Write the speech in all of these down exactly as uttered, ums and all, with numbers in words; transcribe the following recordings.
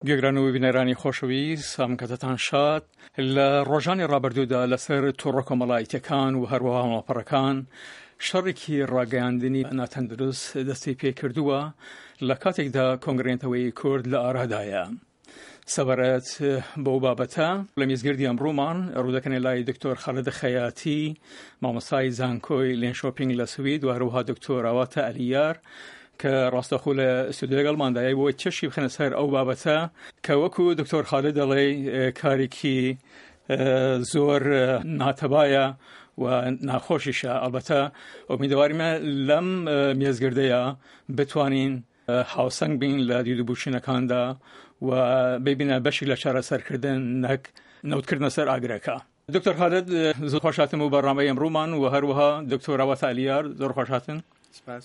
گەگرانەوەی بینەرانی خۆشەویست سامکەتتان شاد لە ڕۆژانی ڕابردوودا لەسەر تووڕە کۆمەڵایەتیەکان و هەروەها هەڵاپەڕەکان شەڕێکی ڕاگەیاندنی ناتەندروست دەستی پێ کردووە لە کاتێکدا کۆنگرێنتەوەی کورد لە ئارادایە. سەبارەت بەو بابەتە لە میزگردی ئەمڕۆمان ڕوودەکەنێ لای دکتۆر خالد خەیاتی مامۆستای زانکۆی لێنشۆپینگ لە سوید و هەروەها دکتۆر ئاواتە ئەلیار کە ڕاستەخۆ لە ئستودیۆ لەگەڵماندایە بۆ چەشی بخەنە سەر ئەو بابەتە کە وەکو دکتۆر خالد دەڵێ کارێکی زۆر ناتەبایە و ناخۆشیشە. ئەلبەتە ئومیدوارمە لەم مێزگردەیە بتوانین هاوسەنگ بین لە دیدوبووچینەکاندا و ببینە بەشی لە چارەسەرکردن نەک نەوتکردنە سەر ئاگرەکە. دکتۆر خالد زۆر خۆشاتن و بەڕامەی ئەمڕۆمان و هەروەها دکتۆر ئاواتە ئەلیار زۆر خۆشاتن. سپاس.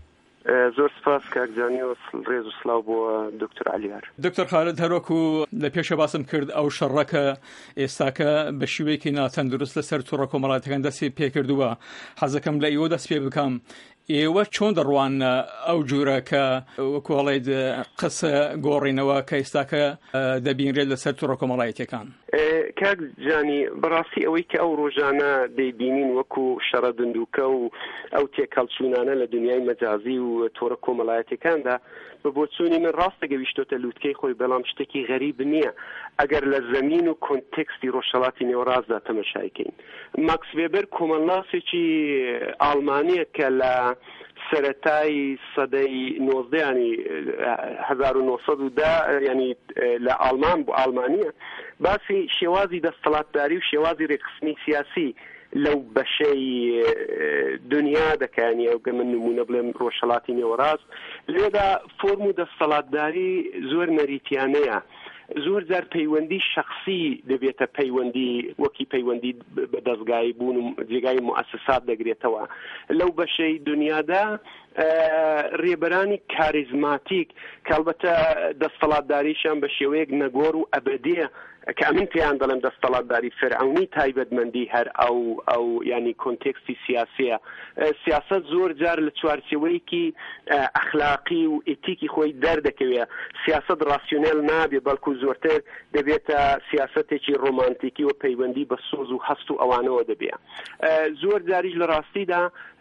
زۆر سپاس کاکجانی و ڕێز و سڵاو بۆ دکتۆر ئەلیار. دکتۆر خالد هەروەکو لە پێشە باسم کرد ئەو شەڕەکە ئێستاکە بە شێوەیەکی ناتەندروست لەسەر تووڕە کۆمەڵایەتیەکان دەستی پێکردووە. حەزەکەم لە ئێوە دەست پێ بکەم ئێوە چۆن دەڕوانە ئەو جوورە کە وەکو هەڵێت قسە گۆڕینەوە کە ئێستاکە دەبینرێت لەسەر تووڕە کۆمەڵایەتیەکان؟ کاک جانی بەڕاستی ئەوەی کە ئەو ڕۆژانە دەیبینین وەکو شەڕە دندووکە و ئەو تێکەڵچوونانە لە دنیای مەجازی و تۆڕە کۆمەڵایەتیەکاندا بە بۆچوونی من ڕاستە گەویشتۆتە لووتکەی خۆی، بەڵام شتێکی غەریب نییە ئەگەر لە زەمین و کۆنتێکستی ڕۆژهەڵاتی نێوەڕاستدا تەماشایکەین. ماکس وێبەر کۆمەڵناسێکی ئاڵمانیە کە لە سەرەتای سەدەی نۆزدەیانی هەزار و نۆ سەد و دا ینی لە ئاڵمان بۆ ئاڵمانیە باسی شێوازی دەستەڵاتداری و شێوازی ڕێکخستنی سیاسی لەو بەشەی دنیا دەکەنی ئەو من نمونە بڵێم ڕۆژهەڵاتی نێوەڕاست لێدا فۆرم و دەستەڵاتداری زۆر نەریتیانەیە. زۆر جار پەیوەندی شخصی دەبێتە پەیوەندی وەکی پەیوەندی بە دەستگای بوون و جێگای موسسات دەگرێتەوە. لەو بەشەی دنیادا ڕێبەرانی کاریزماتیک کە ئەلبەتە دەستەڵاتداریشان بە شێوەیەک نەگۆڕ و ئەبەدیە کە ئەمن پێیان دەڵێم دەستەڵاتداری فەرعەونی تایبەتمەندی هەر ئەو ئەو ینی کۆنتێکستی سیاسیە. سیاست زۆر جار لە چوارچێوەیەکی ئەخلاقی و ئێتیکی خۆی دەردەکەوێت. سیاست ڕاسیۆنێل نابێ بەڵکو زۆرتر دەبێتە سیاستێکی ڕۆمانتیکی و پەیوەندی بە سۆز و هەست و ئەوانەوە دەبێت. زۆر جاریش لە ڕاستیدا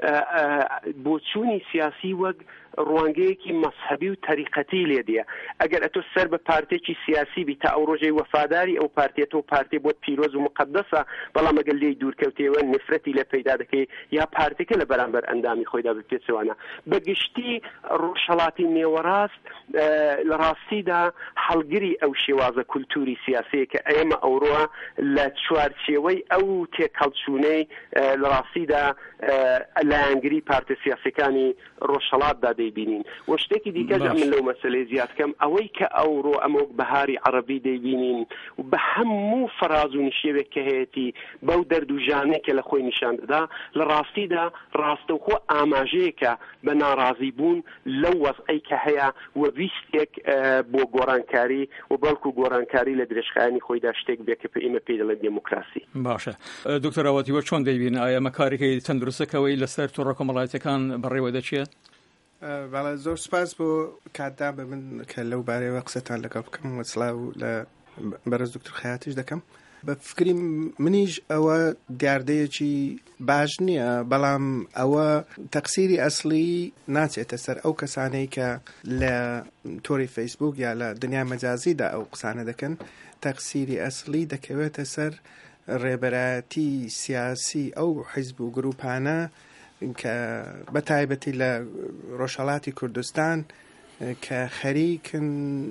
بۆچوونی سیاسی وەک ڕوانگەیەکی مەسحەبی و تەریقەتی لێدیە. ئەگەر ئەتۆ سەر بە پارتێکی سیاسی بی تا ئەو ڕۆژەی وەفاداری ئەو پارتێتەوە پارتێ بۆت پیرۆز و مقدسە، بەڵام ئەگەر لێی دوورکەوتێەوە نفرەتی لە پەیدا دەکەی یا پارتێکە لە بەرامبەر ئەندامی خۆیدا بپێچەوانە. بەگشتی ڕۆژهەڵاتی نێوەڕاست لە ڕاستیدا هەڵگری ئەو شێوازە کولتوری سیاسەیە کە ئێمە ئەوڕۆ لە چوارچێوەی ئەو تێکەڵچوونەی لە ڕاستیدا لایەنگری پارتە سیاسەکانی ڕۆژهەڵاتدا دەیبینین. و شتێکی دیکەش من لەو مەسەلەی زیاد کەم ئەوەی کە ئەوڕۆ ئەمە بەهاری عەرەبی دەیبینین و بە هەموو فەراز و نشێوێک کە هەیەی بەو دەرد و ژانێک کە لە خۆی نیشان دەدا لە ڕاستیدا ڕاستەوخۆ ئاماژەیەکە بە ناڕازی بوون لەو وەزعەی کە هەیە و ویستێک بۆ گۆڕانکاری و بەڵکو گۆڕانکاری لە درێژخایانی خۆیدا شتێک بێ کە ئێمە پێی دەڵێن دموکراسی. باشە دکتۆر ئاواتی وە چۆن دەیبین؟ ئایا ئەمە کارێکی تەندروستەکەوەی لەسەر تووڕە کۆمەڵایەتیەکان بەڕێوە دەچێت؟ بەڵێ زۆر سپاس بۆ کاتدا بە من کە لەو بارەیەوە قسەتان لەگەڵ بکەم و سڵاو لە بەرز دکتۆر خەیاتیش دەکەم. بە فکری منیش ئەوە دیاردەیەکی باش نییە، بەڵام ئەوە تەقسیری ئەسلی ناچێتە سەر ئەو کەسانەی کە لە تۆری فەیسبوک یا لە دنیا مەجازیدا ئەو قسانە دەکەن. تەقسیری ئەسلی دەکەوێتە سەر ڕێبەرایەتی سیاسی ئەو حیزب و گروپانە کە بەتایبەتی لە ڕۆژهەڵاتی کوردستان کە خەریکن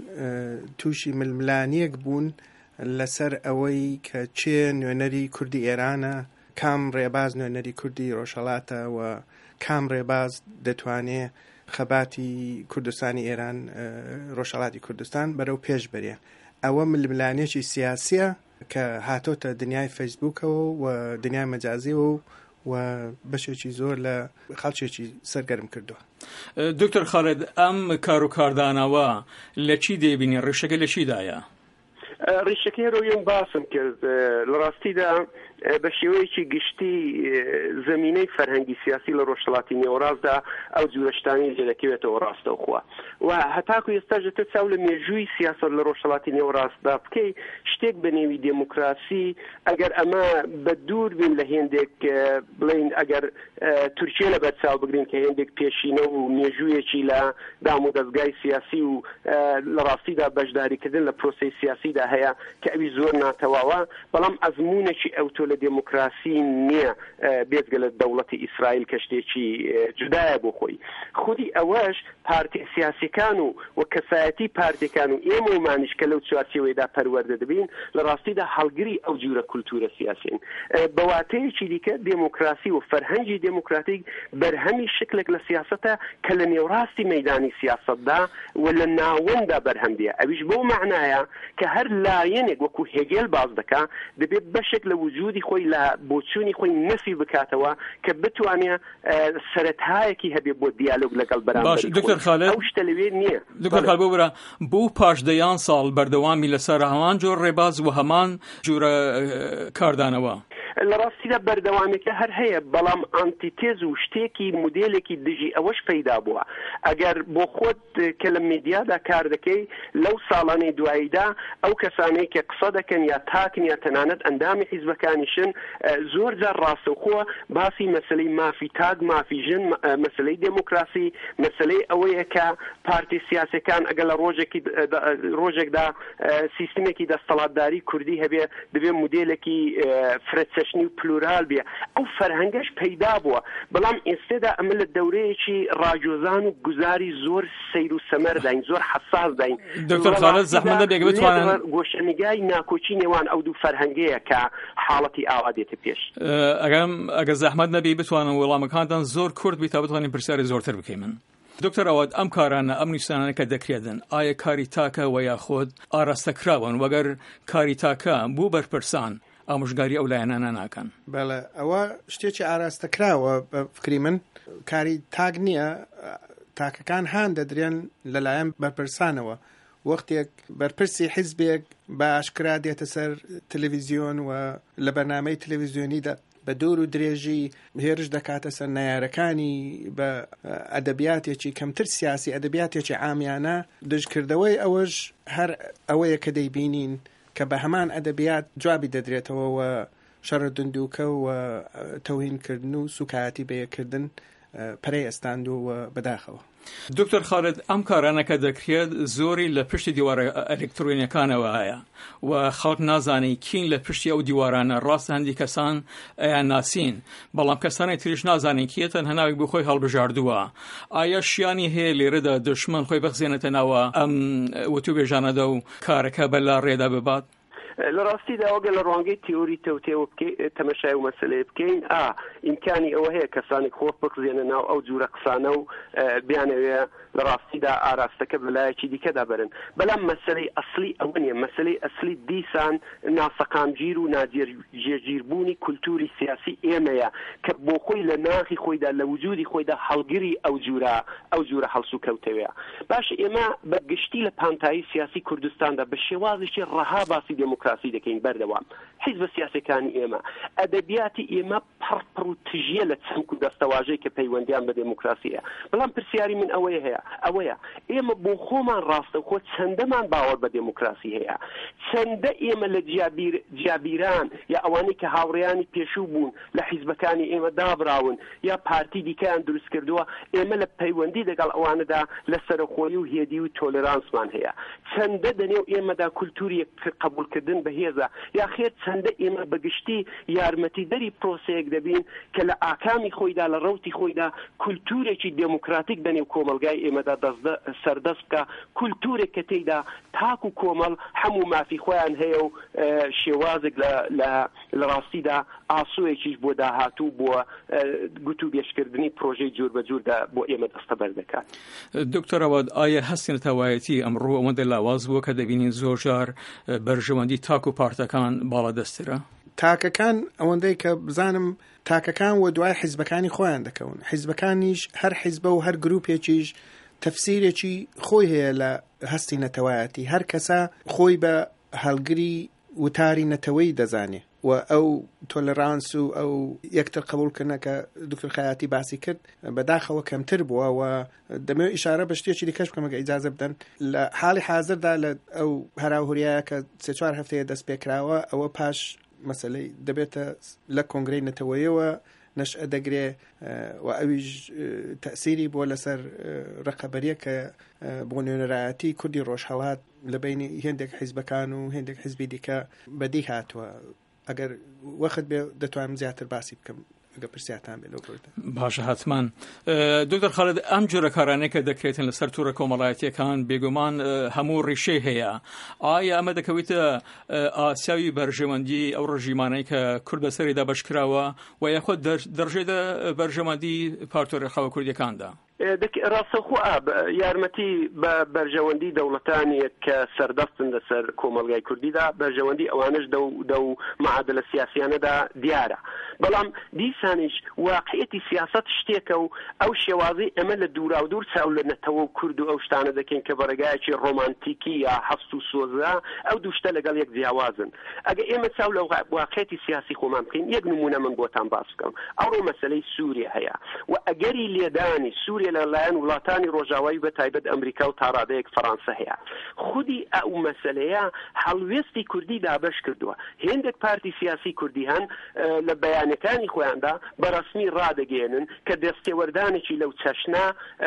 تووشی ململانیەک بوون لەسەر ئەوەی کە چێ نوێنەری کوردی ئێرانە، کام ڕێباز نوێنەری کوردی ڕۆژهەڵاتە و کام ڕێباز دەتوانێت خەباتی کوردستانی ئێران ڕۆژهەڵاتی کوردستان بەرەو پێش بەرێ. ئەوە ململانیەکی سیاسیە کە هاتۆتە دنیای فەیسبوکەوە و دنیای مەجازیەوە و بەشێکی زۆر لە خەڵکێکی سەرگەرم کردووە. دکتۆر خالد ئەم کار و کاردانەوە لە چی دەیبینی؟ ڕێشەکە لە چیدایە؟ ڕیشەکەی ڕۆیان باسم کرد لە ڕاستیدا بە شێوەیەکی گشتی زمینەی فەرهەنگی سیاسی لە ڕۆژهەڵاتی نێوەڕاستدا ئەو جوورەشتانی لێ دەکەوێتەوە ڕاستەوخوا و هەتاکو ئێستاژە تر چاو لە مێژووی سیاست لە ڕۆژهەڵاتی نێوەڕاستدا بکەی شتێک بە نێوی دموکراسی ئەگەر ئەمە بە دوور بین لە هێندێک بڵین ئەگەر تورکیە لە بەرچاو بگرین کە هێندێک پێشینە و مێژوویەکی لە دام و دەستگای سیاسی و لە ڕاستیدا بەشداریکردن لە پرۆسەی سیاسیدا هەیە کە ئەوی زۆر ناتەواوە بەڵام ئەزمونێکی ئەوتۆ لە دموکراسی نییە بێجگە لە دەوڵەتی ئیسرائیل کە شتێکی جودایە بۆ خۆی خودی ئەوەش پارتی سیاسیەکان و و کەسایەتی پارتیەکان و ئێمە ومانیش کە لەو چوارچێوەیەدا پەروەردە دەبین لە ڕاستیدا هەڵگری ئەو جورە کولتورە سیاسین بەواتەیەکی دیکە دموکراسی و فەرهەنگی دموکراتیک بەرهەمی شکلێک لە سیاسەتە کە لە نێوڕاستی مەیدانی سیاسەتدا و لە ناوەندا بەرهەمدیە ئەویش بەو معنایە کە هەر لایەنێک وەکو هێگێل باز دەکا دەبێت بەشێک لە وجودی خۆی لە بۆچوونی خۆی نەفی بکاتەوە کە بتوانێت سەرەتایەکی هەبێ بۆ دیالۆگ لەگەڵ بەرامبەری دکتۆر خالد ئەو شتە لەوێ نییە دکتۆر خالد بۆ برا بۆ پاشدەیان ساڵ بەردەوامی لەسەر هەمان جۆر ڕێباز و هەمان جورە کاردانەوە لە ڕاستیدا بەردەوامێکە هەر هەیە بەڵام ئانتیتێز و شتێکی مودێلێکی دژی ئەوەش پەیدا بووە ئەگەر بۆ خۆت کە لە میدیادا کار دەکەی لەو ساڵانەی دواییدا ئەو کەسانەی کە قسە دەکەن یا تاکن یا تەنانەت ئەندامی حیزبەکانیشن زۆر جار ڕاستەوخۆ باسی مەسلەی مافی تاگ مافی ژن مەسلەی دموکراسی مەسلەی ئەوەیە کە پارتی سیاسەکان ئەگەر لە ڕۆژێکی ڕۆژێکدا سیستمێکی دەسەڵاتداری کوردی هەبێ دەبێ مودێلێکی فرەتچەشنی و پلورال بێ ئەو فەرهەنگەش پەیدا بووە بەڵام ئێستێدا ئەمە لە دەورەیەکی ڕاجۆزان و گوزاری زۆر سەیر و سەمەر داین زۆر حساس داین دکتۆر خالد زەحمەت نەبێت بتوانن گۆشەنیگای ناکۆچی نێوان ئەو دوو فەرهەنگەیە کە حاڵەتی ئاوا دێتە پێش ئەگەم ئەگەر زەحمەت نەبی بتوانن وەڵامەکانتان زۆر کورت بیت تا بتوانین پرسیاری زۆرتر بکەین من دکتۆر ئەواد ئەم کارانە ئەم نیشانانە کە دەکرێتن ئایا کاری تاکە و یاخۆت ئاراستەکراون وەگەر کاری تاکە بوو بەرپرسان ئامۆژگاری ئەو لایەنانە ناکەن بەڵێ ئەوە شتێکی ئاراستەکراوە بە فکری من کاری تاک نییە تاکەکان هان دەدرێن لەلایەن بەرپرسانەوە وەختێک بەرپرسی حیزبێک بە ئاشکرا دێتە سەر تەلەڤیزیۆن و لە بەرنامەی تەلەڤیزیۆنیدا بە دوور و درێژی هێرش دەکاتە سەر نایارەکانی بە ئەدەبیاتێکی کەمتر سیاسی ئەدەبیاتێکی عامیانە دژکردەوەی ئەوەش هەر ئەوەیە کە دەیبینین کە بە هەمان ئەدەبیات جوابی دەدرێتەوە و شەڕە دندووکە و تەوهینکردن و سوکایەتی بەیەکردن پەرەی ئەستاند و بەداخەوە دکتۆر خالد ئەم کارانە کە دەکرێت زۆری لە پشتی دیوارە ئەلکترۆنیەکانەوە هەیە و خەڵک نازانی کین لە پشتی ئەو دیوارانە ڕاست هەندی کەسان ئەیان ناسین بەڵام کەسانی تریش نازانین کێتن هەناوێک بۆ خۆی هەڵبژاردووە ئایا شیانی هەیە لێرەدا دژمن خۆی بەخزێنێتە ناوە ئەم وتوبێژانەدا و کارەکە بەلا ڕێدا ببات لە ڕاستیدا ئەوگە لە ڕوانگەی تیۆری تەوتێوە تەمەشای و مەسلەیە بکەین ئا ئیمکانی ئەوە هەیە کەسانی خۆ بقزێنە ناو ئەو جوورە قسانە و بیانەوێ لە ڕاستیدا ئاراستەکە بەلایەکی دیکەدا بەرن بەڵام مەسلەی ئەسلی ئەوە نیە مەسلەی ئەسلی دیسان ناسەقامگیر و ناجێگیربوونی کولتوری سیاسی ئێمەیە کە بۆ خۆی لە ناخی خۆیدا لە وجودی خۆیدا هەڵگری ئەو جوورە ئەو جوورە هەڵسو کەوتەوەیە باش ئێمە بەگشتی لە پانتایی سیاسی کوردستاندا بە شێوازێکی ڕەها باسی دموکراسی دەکەین بەردەوام حیزبە سیاسەکانی ئێمە ئەدەبیاتی ئێمە پڕپڕ و تژیە لە چەمک و دەستەواژەی کە پەیوەندیان بە دموکراسیە بەڵام پرسیاری من ئەوەیە هەیە ئەوەیە ئێمە بۆ خۆمان ڕاستەوخۆ چەندەمان باوەڕ بە دموکراسی هەیە چەندە ئێمە لە جیابیران یا ئەوانەی کە هاوڕێیانی پێشوو بوون لە حیزبەکانی ئێمە دابراون یا پارتی دیکەیان دروست کردووە ئێمە لە پەیوەندی لەگەڵ ئەوانەدا لە سەرخۆی و هێدی و تۆلێرانسمان هەیە چەندە دەنێو ئێمەدا کولتوری قبولکردن بەهێزە یا خێر چەندە ئێمە بەگشتی یارمەتیدەری پرۆسەیەک دەبین کە لە ئاکامی خۆیدا لە ڕەوتی خۆیدا کولتورێکی دموکراتیک بەنێو کۆمەلگای ئێمەدا سەردەست بکە کولتورێک کە تێیدا تاک و کۆمەڵ هەموو مافی خۆیان هەیە و شێوازێک لە ڕاستیدا ئاسوویەکیش بۆ داهاتوو بۆ گوت و بێشکردنی پرۆژەی جور بە جووردا بۆ ئێمە دەستەبەر دەکات. دکتۆر ئەواد ئایا هەستین تەوایەتی ئەمڕۆ ئەوەندە لاواز بووە کە دەبینین زۆر جار بەرژەوەندی تاک و پارتەکان باڵا دەسترە؟ تاکەکان ئەوەندەی کە بزانم تاکەکان و دوای حیزبەکانی خۆیان دەکەون حیزبەکانیش هەر حیزبە و هەر گروپێکیش تەفسیرێکی خۆی هەیە لە هەستی نەتەوایەتی هەر کەسە خۆی بە هەڵگری وتاری نەتەوەی دەزانێ و ئەو تۆلەرانس و ئەو یەکتر قبولکردنە کە دکتۆر خەیاتی باسی کرد بەداخەوە کەمتر بووە و دەمەوێت ئیشارە بە شتێکی دیکەش بکەم ئەگە ئیجازە بدەن لە حاڵی حازردا لە ئەو هەراوهوریایە کە سێ چوار هەفتەیە دەست پێکراوە ئەوە پاش مەسەلەی دەبێتە لە کۆنگرەی نەتەوەیەوە نەشئە دەگرێ و ئەویش تەسیری بۆ لەسەر ڕقەبەریە کە بۆ نوێنەرایەتی کوردی ڕۆژهەڵات لە بینی هێندێک حیزبەکان و هێندێک حیزبی دیکە بەدی هاتووە. ئەگەر وەخت بێ دەتوانم زیاتر باسی بکەم ئەگە پرسیاتان بێ لەو کورتە. باشە حتمان. دکتۆر خالد ئەم جۆرە کارانەی کە دەکرێتن لەسەر تووڕە کۆمەڵایەتیەکان بێگومان هەموو ڕیشەی هەیە. ئایا ئەمە دەکەوێتە ئاسیاوی بەرژەوەندی ئەو ڕژیمانەی کە کورد بەسەریدا بەشکراوە و یاخۆ دەرژێدە بەرژەوەندی پارتۆڕێخاوە کوردیەکاندا؟ ڕاستەخۆ یارمەتی بە بەرژەوەندی دەوڵەتانی کە سەردەستن لەسەر کۆمەڵگای کوردیدا بەرژەوەندی ئەوانش دە و معادلە سیاسیانەدا دیارە. بەڵام دیسانیش واقعیەتی سیاست شتێکە و ئەو شێوازی ئەمە لە دوورا و دوور چاو لە نەتەوە و کورد و ئەو شتانە دەکەین کە بەڕێگایەکی ڕۆمانتیکی یا هەست و سۆزە ئەو دوو شتە لەگەڵ یەک جیاوازن. ئەگە ئێمە چاو لە واقعیەتی سیاسی خۆمان بکەین یەک نمونە من بۆتان باس بکەم. ئەوڕۆ مەسەلەی سووریا هەیە و ئەگەری لێدانی سووریا لەلایەن وڵاتانی ڕۆژاوایی بە تایبەت ئەمریکا و تاڕادەیەک فەڕەنسا هەیە. خودی ئەو مەسەلەیە هەڵوێستی کوردی دابەش کردووە. هێندێک پارتی سیاسی کوردی هەن لە بەیانەکانی خۆیاندا بەڕەسمی ڕادەگەێنن کە دەستێوەردانێکی لەو چەشنا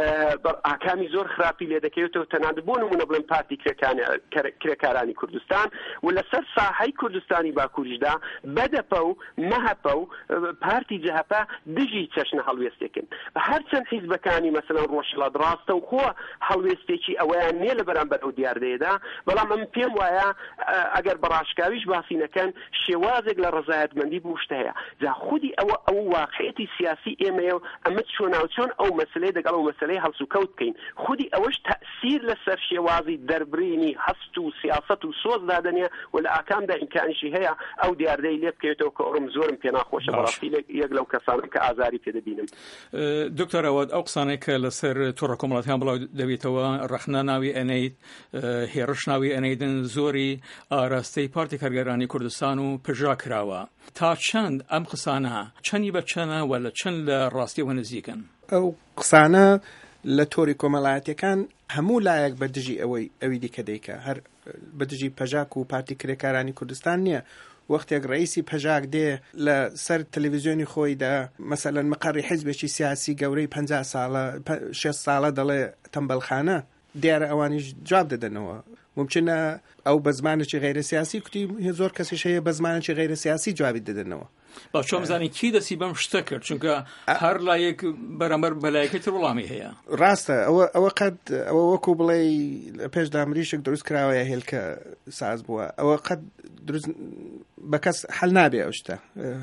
ئاکامی زۆر خراپی لێ دەکەوێتەوە تەنانەت بۆ نمونە بڵێن پارتی کرێکارانی کوردستان و لەسەر ساحەی کوردستانی باکووریشدا بەدەپە و مەهەپە و پارتی جەهەپە دژی چەشنە هەڵوێستێکن. هەرچەند حیزبەکانی مەسەلەن ڕۆژهەڵات ڕاستە و خۆ هەڵوێستێکی ئەوەیان نییە لە بەرامبەر ئەو دیاردەیەدا، بەڵام ئەم پێم وایە ئەگەر بەڕاشکاویش باسی نەکەن شێوازێک لە ڕەزایەتمەندی بوشتە هەیە. جا خودی ئەوە ئەو واقعیەتی سیاسی ئێمەیە و ئەمە چۆناوچۆن ئەو مەسلەی دەگەڵ ئەو مەسلەی هەڵس و کەوت بکەین. خودی ئەوەش تەئسیر لەسەر شێوازی دەربڕینی هەست و سیاست و سۆز دادنێ و لە ئاکامدا ئیمکانیشی هەیە ئەو دیاردەی لێ بکەوێتەوە کە ئەوڕۆم زۆرم پێ ناخۆشە بەڕاستی یەک لەو کەسانم کە ئازاری پێ دەبینم. دکتۆر ئەوەت ئەو قسانەی کە لەسەر تووڕە کۆمەڵایەتیان بڵاو دەبێتەوە ڕەخنە ناوی ئەنەیت هێرش ناوی ئەنەیدن زۆری ئاراستەی پارتی کارگەرانی کوردستان و پژا کراوە. تا چەند ئەم قسانە چەندی بە چەنە و لە چەند لە ڕاستیەوە نزیکن؟ ئەو قسانە لە تۆری کۆمەڵایەتیەکان هەموو لایەک بە دژی ئەوەی ئەوی دیکە دەیکە، هەر بە دژی پەژاک و پارتی کرێکارانی کوردستان نییە. وەختێک ڕئیسی پەژاک دێ لە سەر تەلەڤیزیۆنی خۆیدا مەسەلەن مەقەڕی حیزبێکی سیاسی گەورەی پەنجا ساڵە شێست ساڵە دەڵێ تەمبەلخانە، دیارە ئەوانیش جواب دەدەنەوە. ممکنە ئەو بە زمانێکی غەیرە سیاسی کوتی زۆر کەسیش هەیە بە زمانێکی غەیرە سیاسی جوابی دەدەنەوە. با چۆن بزانین کی دەستی بەم شتە کرد، چونکە هەر لایەک بەرامبەر بەلایەکەی وەڵامی هەیە. ڕاستە ئەوە ئەوە قەت ئەوە وەکو بڵێ پێشدا مریشک دروست کراوەیە هێلکە ساز بووە، ئەوە قەت دروست بە کەس هەڵ نابێ ئەو شتە.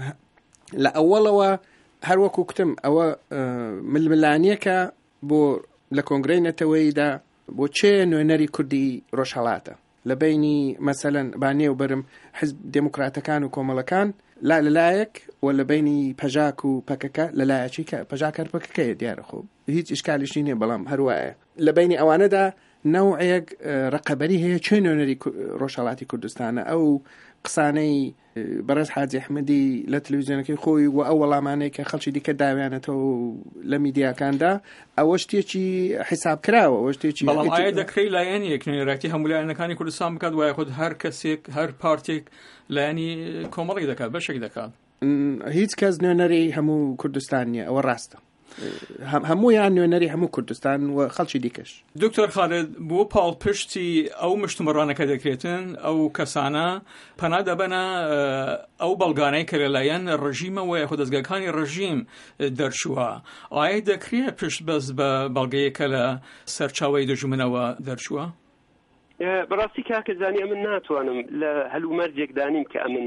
لە ئەوەڵەوە هەر وەکو کتم ئەوە ململانیەکە بۆ لە کۆنگرەی نەتەوەییدا بۆ چێ نوێنەری کوردی ڕۆژهەڵاتە لە بینی مەسەلەن بانێ و بەرم حزب دموکراتەکان و کۆمەڵەکان لا لەلایەک و لە بینی پەژاک و پەکەکە لەلایەکی کە پەژاک هەر پەکەکەیە دیارە خۆ هیچ ئیشکالیشی نییە، بەڵام هەروایە لە بینی ئەوانەدا نەوعەیەک ڕقەبەری هەیە چێ نوێنەری ڕۆژهەڵاتی کوردستانە. ئەو قسانەی بەڕێز حاجی ئەحمەدی لە تەلەڤیزیۆنەکەی خۆی و ئەو وەڵامانەی کە خەڵکی دیکە داویانێتەوە لە میدیاکاندا ئەوە شتێکی حیساب کراوە، ئەوە شتێکی بەڵام ئایا دەکرێت لایەن یەک نوێنەرایەتی هەموو لایەنەکانی کوردستان بکات وایە خۆت هەر کەسێک هەر پارتێک لایەنی کۆمەڵی دەکات بەشێک دەکات؟ هیچ کەس نوێنەری هەموو کوردستان نییە، ئەوە ڕاستە. هەموویان نوێنەری هەموو کوردستان و خەڵکی دیکەش. دکتۆر خالد بۆ پاڵپشتی ئەو مشتومڕانەکە دەکرێتن ئەو کەسانە پەنا دەبەنە ئەو بەڵگانەی کە لەلایەن ڕژیمەوە یاخۆ دەستگاکانی ڕژیم دەرچووە. ئایا دەکرێت پشت بەس بە بەڵگەیەکە لە سەرچاوەی دژمنەوە دەرچووە؟ بەڕاستی کاکە زانی ئەمن ناتوانم لە هەلومەرجێک دانیم کە ئەمن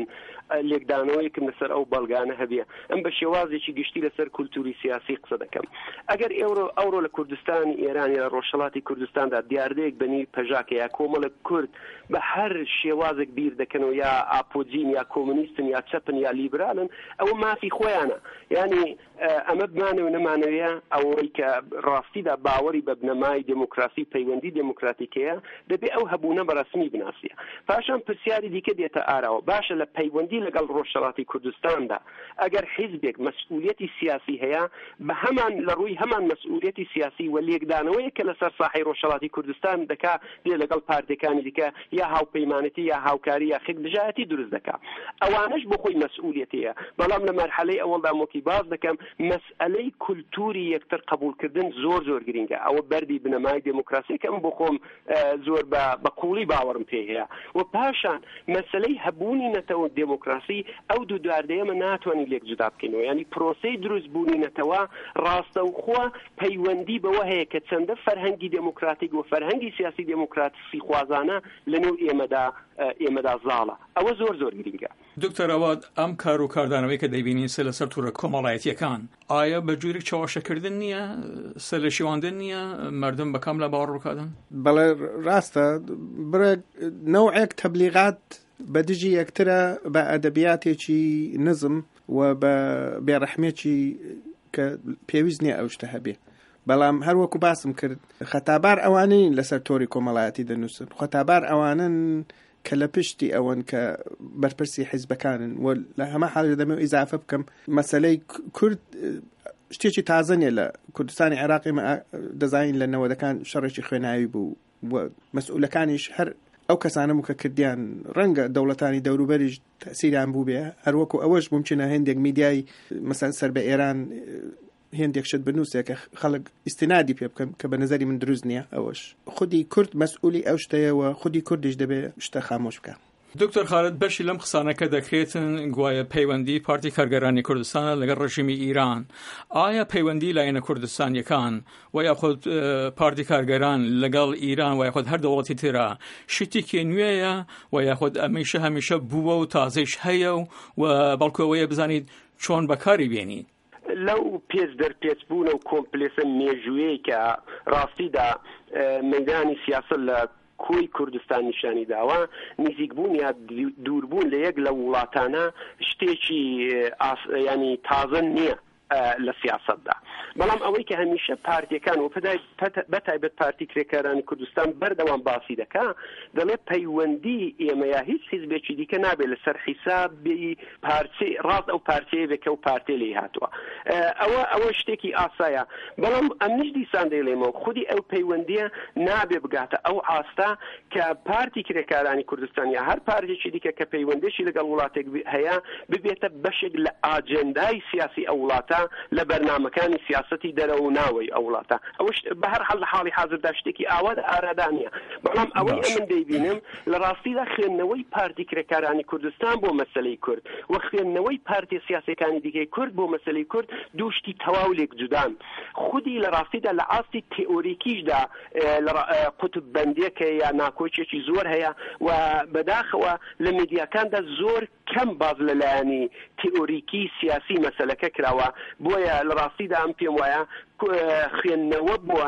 لێکدانەوەیەکم لەسەر ئەو بەڵگانە هەبێ. ئەم بە شێوازێکی گشتی لەسەر کولتوری سیاسی قسە دەکەم. ئەگەر ئێوە ئەوڕۆ لە کوردستانی ئێرانی لە ڕۆژهەڵاتی کوردستاندا دیاردەیەک بەنی پەژاکە یا کۆمەڵە کورد بە هەر شێوازێک بیر دەکەنەوە یا ئاپۆجین یا کۆمونیستن یا چەپن یا لیبرالن ئەوە مافی خۆیانە. یعنی ئەمە بمانە و نەمانەوەیە ئەوەی کە ڕاستیدا باوەری بە بنەمای دموکراسی پەیوەندی دموکراتیکەیە دەبێ ئەو هەبوونە بەڕسمی بناسیە. پاشان پرسیاری دیکە دێتە ئاراوە باشە لە پەیوەندی لەگەڵ ڕۆژهەڵاتی کوردستاندا ئەگەر حیزبێک مەسئولیەتی سیاسی هەیە بە هەمان لە ڕووی هەمان مەسئولیەتی سیاسی و لێکدانەوەیە کە لەسەر ساحەی ڕۆژهەڵاتی کوردستان دەکا دێ لەگەڵ پارتیەکانی دیکە یا هاوپەیمانەتی یا هاوکاری یا خێکبژایەتی دروست دەکا. ئەوانش بۆ خۆی مەسئولیەتەیە. بەڵام لە مەرحەلەی ئەوەڵدا مۆکی باز دەکەم مەسئلەی کولتوری یەکتر قبولکردن زۆر زۆر گرنگە. ئەوە بەردی بنەمای دموکراسی کەم بۆ خۆم زۆر بە قوڵی باوەڕم پێ هەیە. و پاشان مەسئلەی هەبوونی نەتەوە دموکراسی ئەو دوو دواردەیەمە ناتوانین لێک جودا بکەینەوە. ینی پرۆسەی دروست بوونی نەتەوە ڕاستەوخۆ پەیوەندی بەوە هەیە کە چەندە فەرهەنگی دموکراتیک و فەرهەنگی سیاسی دموکراسی خوازانە لەنێو ئێمەدا ئێمەدا زاڵە. ئەوە زۆر زۆر گرنگە. دکتۆر ئەواد ئەم کار و کاردانەوەی کە دەیبینین سەر لەسەر توورە کۆمەڵایەتیەکان ئایا بە جوورێک چاوەشەکردن نییە سەر لە شێواندن نییە مردم بەکام لە باوەڕ بکاتن؟ بەڵێ ڕاستە برە نەوعێک تەبلیغات بە دژی یەکترە بە ئەدەبیاتێکی نزم و بە بێڕەحمێکی کە پێویست نییە ئەو شتە هەبێ. بەڵام هەروەکو باسم کرد خەتابار ئەوانەی لەسەر تۆری کۆمەڵایەتی دەنووسن. خەتابار ئەوانن کە لە پشتی ئەوەن کە بەرپرسی حیزبەکانن و لە هەمە حاڵ دەمێ ئیزافە بکەم مەسەلەی کورد شتێکی تازە نیە لە کوردستانی عێراقی دەزانین لە نەوەدەکان شەڕێکی خوێناوی بوو و مەسئولەکانیش هەر ئەو کەسانە کە کردیان ڕەنگە دەوڵەتانی دەوروبەریش تەسیریان بوو بێ هەروەکو ئەوەش ممکنە هێندێک میدیای مەسەن سەر بە ئێران هێندێک شت بنووسێ کە خەڵک ئیستینادی پێ بکەم کە بە نظری من دروست نییە. ئەوەش خودی کورد مەسئولی ئەو شتەیەوە خودی کوردیش دەبێ شتە خامۆش بکە. دکتۆر خالد بەشی لەم قسانەکە دەکرێتن گوایە پەیوەندی پارتی کارگەرانی کوردستانە لەگەڵ ڕژیمی ئیران. ئایا پەیوەندی لایەنە کوردستانیەکان و یاخود پارتی کارگەران لەگەڵ ئیران و یاخود هەر دەوڵەتی ترە شتێکی نوێیە و یاخود ئەمیشە هەمیشە بووە و تازەیش هەیە و بەڵکوەوەیە بزانیت چۆن بەکاری بێنیت؟ لەو پێچ دەرپێچبوون و کۆمپلێسە مێژوویەی کە ڕاستیدا مەیدانی سیاسەت لە کۆی کوردستان نیشانی داوە نزیکبوون یا دووربوون لە یەک لە وڵاتانە شتێکی ینی تازە نییە لە سیاسەتدا. بەڵام ئەوەی کە هەمیشە پارتیەکان و بەتایبەت پارتی کرێکارانی کوردستان بەردەوام باسی دەکا دەڵێ پەیوەندی ئێمە یا هیچ حیزبێکی دیکە نابێت لەسەر حیسابی پارتی ڕاست ئەو پارتیە بێکە و پارتێ لێ هاتووە. ئەوە ئەوە شتێکی ئاسایە. بەڵام ئەمنیش دیسان دەیڵێمەوە خودی ئەو پەیوەندیە نابێ بگاتە ئەو ئاستا کە پارتی کرێکارانی کوردستان یا هەر پارتێکی دیکە کە پەیوەندیشی لەگەڵ وڵاتێک هەیە ببێتە بەشێک لە ئاجێندای سیاسی ئەو وڵاتە لە بەرنامەکانی سیاسەتی دەرەوە و ناوەی ئەو وڵاتە. ئەوش بە هەر حاڵ لە حاڵی حاضردا شتێکی ئاوا ئارادانیە. بەڵام ئەوەی ئەمن دەیبینم لە ڕاستیدا خوێندنەوەی پارتی کرێکارانی کوردستان بۆ مەسەلەی کورد و خوێندنەوەی پارتی سیاسەکانی دیکەی کورد بۆ مەسەلەی کورد دووشتی تەواو لێک جودان. خودی لە ڕاستیدا لە ئاستی تئۆریکیشدا قوتوببەندیەکە یا ناکۆچێکی زۆر هەیە و بەداخەوە لە میدیاکاندا زۆر کەم باز لەلایەنی تئۆریکی سیاسی مەسەلەکە کراوە. بۆیە لە ڕاستیدا ئەم پێم وایە خوێندنەوە بووە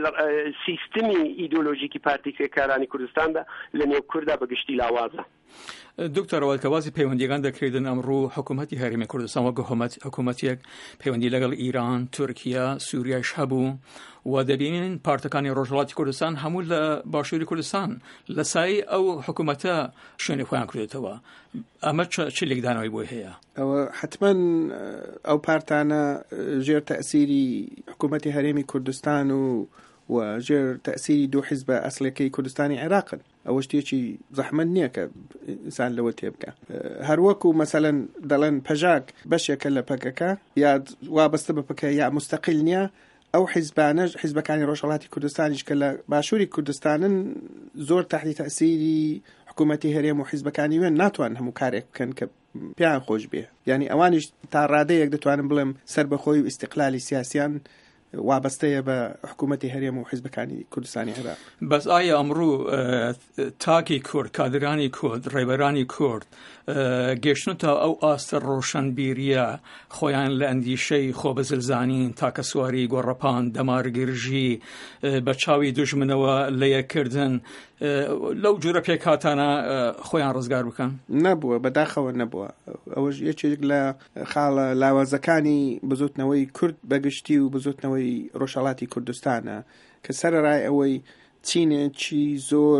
سیستمی ئیدۆلۆژیکی پارتی کرێکارانی کوردستاندا لە نێو کووردا بەگشتی لاوازە. دکتۆر ئەواد کەوازی پەیوەندیەکان دەکرێتن ئەمڕۆ حکوومەتی هەرێمی کوردستان وەک حکوومەتێک پەیوەندی لەگەڵ ئیران، تورکیا، سووریاش هەبوو و دەبینین پارتەکانی ڕۆژهەڵاتی کوردستان هەموو لە باشووری کوردستان لە سای ئەو حکوومەتە شوێنی خۆیان کردێتەوە. ئەمە چ لێکدانەوەی بۆی هەیە؟ ئەوە حتمما ئەو پارتانە ژێر تەئسیری حکوومەتی هەرێمی کوردستان و و ژێر تەئسیری دوو حیزبە ئەسڵەکەی کوردستانی عێراقن. ئەوە شتێکی زەحمەت نییە کە ئینسان لەوە تێبکە. هەروەکو مەسەلەن دەڵێن پەژاک بەشێکە لە پەکەکە یا وابەستە بە پەکە یا مستەقیل نییە. ئەو حیزبانەش حیزبەکانی ڕۆژهەڵاتی کوردستانیش کە لە باشووری کوردستانن زۆر تحتی تەئسیری حکوومەتی هەرێم و حیزبەکانی وێن ناتوان هەموو کارێک بکەن کە پیان خۆش بێ. یعنی ئەوانیش تا ڕادەیەک دەتوانن بڵێم سەر بەخۆی و ئیستیقلالی سیاسیان وابەستەیە بە حکوومەتی هەرێم و حیزبەکانی کوردستانی عێراق. بەس ئایا ئەمڕۆ تاکی کورد، کادرانی کورد، ڕێبەرانی کورد گەشتن تا ئەو ئاستە ڕۆشنبیریە خۆیان لە ئەندیشەی خۆبەزلزانین، تاکەسواری، گۆڕەپان، دەمارگرژی، بە چاوی دوژمنەوە لەیەکردن لەو جورە پێکاتانە خۆیان ڕزگار بکەن؟ نەبووە، بەداخەوە نەبووە. ئەوەش یەکێک لە خاڵە لاوازەکانی بزوتنەوەی کورد بەگشتی و بزوتنەوەی ڕۆژهەڵاتی کوردستانە کە سەرەڕای ئەوەی چینێکی زۆر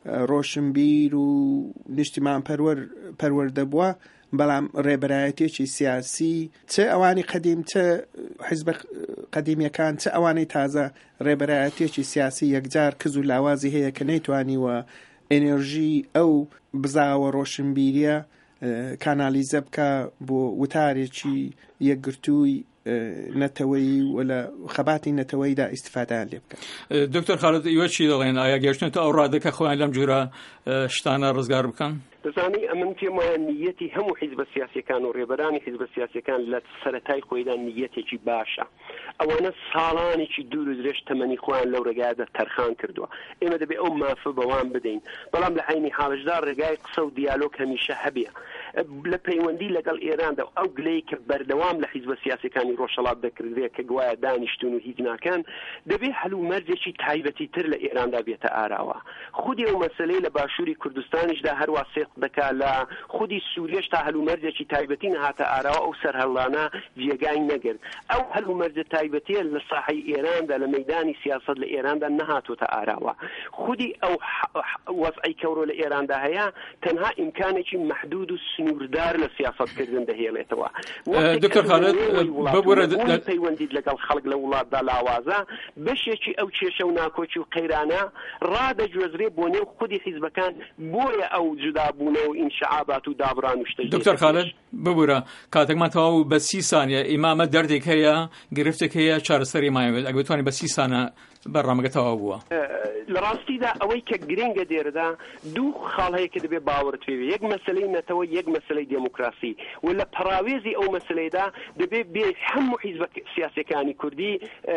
ڕۆشنبیر و نیشتیمان پەروەردە بووە، بەڵام ڕێبەرایەتێکی سیاسی چه ئەوانی قەدیم چه حیزبە قەدیمیەکان چه ئەوانەی تازە ڕێبەرایەتێکی سیاسی یەکجار کز و لاوازی هەیە کە نەیتوانیوە ئێنێرژی ئەو بزاوە ڕۆشنبیریە کانالیزە بکە بۆ وتارێکی یەکگرتووی نەتەوەی و لە خەباتی نەتەوەیدا ئیستیفادەیان لێ بکە. دکتۆر خالد ئێوە چی دەڵێن؟ ئایا گەشتنەوە ئەو ڕادەکە خۆیان لەم جورە شتانە ڕزگار بکەن؟ دەزانی ئەمن پێم وایە نیەتی هەموو حیزبە سیاسیەکان و ڕێبەرانی حیزبە سیاسیەکان لە سەرەتای خۆیدا نیەتێکی باشە. ئەوانە ساڵانێکی دوور و درێژ تەمەنی خۆیان لەو ڕێگایدا تەرخان کردووە. ئێمە دەبێ ئەو مافە بەوان بدەین، بەڵام لە عینی حاڵشدا ڕێگای قسە و دیالۆگ هەمیشە هەبێ لە پەیوەندی لەگەڵ ئێراندا و ئەو گلەی کە بەردەوام لە حیزبە سیاسیەکانی ڕۆژهەڵات دەکردرێت کە گوایە دانیشتون و هیچ ناکەن، دەبێ هەلو مەرجێکی تایبەتی تر لە ئێراندا بێتە ئاراوە. خودی ئەو مەسەلەی لە باشووری کوردستانیشدا هەروە سێق دەکا، لە خودی سووریەش تا هەلو مەرجێکی تایبەتی نەهاتە ئاراوە ئەو سەرهەڵانە جێگای نەگرت. ئەو هەلو مەرجە تایبەتیە لە ساحەی ئێراندا لە مەیدانی سیاست لە ئێراندا نەهاتوتە ئاراوە. خودی ئەو وەزعی کەورۆ لە ئێراندا هەیە تەنها ئیمکانێکی محدود و سنووردار لە سیاستکردن دەهێڵێتەوە. دکتۆر خالد ببوورە پەیوەندیت لەگەڵ خەڵک لە وڵاتدا لاوازە بەشێکی ئەو کێشە و ناکۆچی و قەیرانە ڕادەجوێزرێ بۆ نێو خودی حیزبەکان، بۆیە ئەو جودابوونە و ئینشعابات و دابڕان و شتە. دکتۆر خالد ببوورە کاتێکمان تەواو بە سی سانیە ئیمامە دەردێک هەیە، گرفتێک هەیە، چارەسەری مایەوێت، ئەگە بتوانێت بە سی سانە بەڕامەکە تەواو بووە. لە ڕاستیدا ئەوەی کە گرنگە دێرەدا دوو خاڵ هەیە کە دەبێت باوەڕت پێ بێت، یەک مەسەلەی نەتەوە، یەک مەسەلەی دموکراسی، و لە پەراوێزی ئەو مەسەلەیدا دەبێت بێ هەموو حیزبە سیاسیەکانی کوردی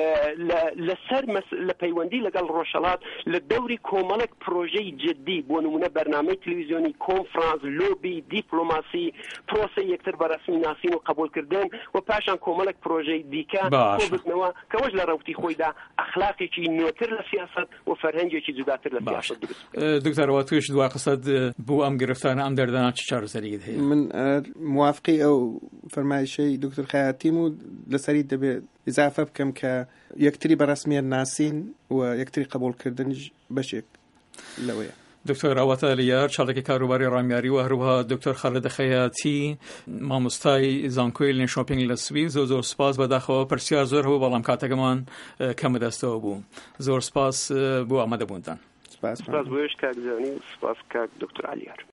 لەسەر لە پەیوەندی لەگەڵ ڕۆژهەڵات لە دەوری کۆمەڵێک پرۆژەی جدی، بۆ نمونە بەرنامەی تەلەڤیزیۆنی، کۆنفرانس، لۆبی، دیپلۆماسی، پرۆسەی یەکتر بەڕەسمی ناسین و قبولکردن، و پاشان کۆمەڵێک پرۆژەی دیکە کۆبردنەوە کەوەش لە ڕەوتی خۆیدا ئەخلاقێکی نوێتر لە سیاست و فەرهەنگێکی جوداتر لە سیاست دروست. دکتۆرەوە توش دوا قسەت بۆ ئەم گرفتانە ئەم دەردانە چ چارەسەریت هەیە؟ من موافقی ئەو فەرمایشەی دکتۆر خەیاتیم و لەسەری دەبێت ئیزافە بکەم کە یەکتری بەڕەسمیە ناسین و یەکتری قبولکردنیش بەشێک لەوەیە. دکتۆر ئاواتە لیار چاڵێکی کاروباری ڕامیاری و هەروەها دکتۆر خالد خەیاتی مامۆستای زانکۆی لێن شۆپینگ لە سویس، زۆر زۆر سپاس. بەداخەوە پرسیار زۆر هەبوو بەڵام کاتەکەمان کەم بەدەستەوە بوو. زۆر سپاس بۆ ئامادەبوونتان. سپاس بۆش کاک جانی، سپاس کاک دکتۆر علیار.